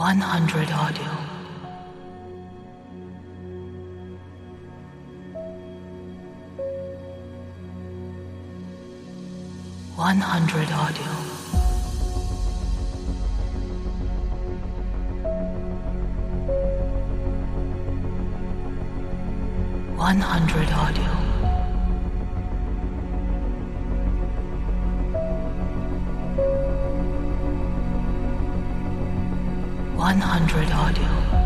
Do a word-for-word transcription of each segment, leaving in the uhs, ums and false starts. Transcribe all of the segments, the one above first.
one hundred audio. one hundred audio. one hundred audio. one hundred audio.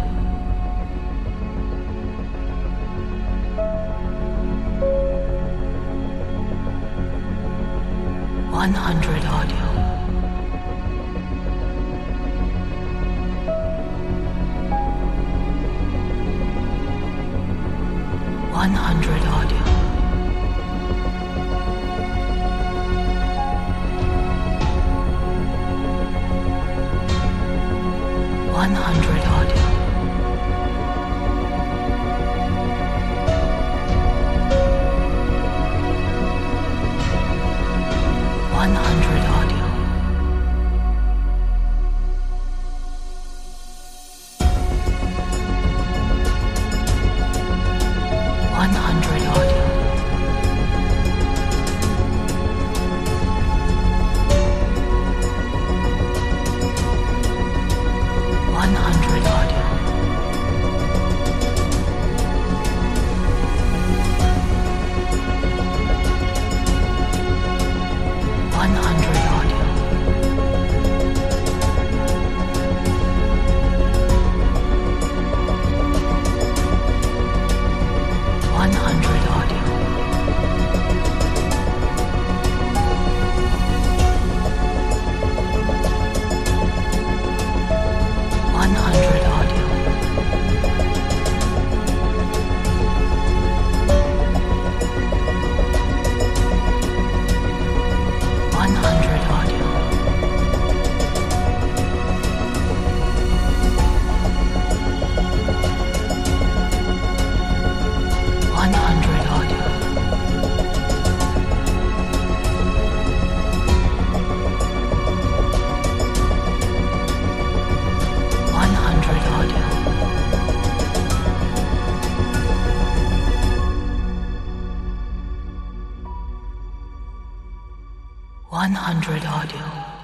one hundred audio. one hundred audio. one hundred audio. one hundred audio. one hundred audio. one hundred audio. one hundred audio. one hundred audio. one hundred audio. one hundred audio. one hundred audio. one hundred audio. one hundred audio.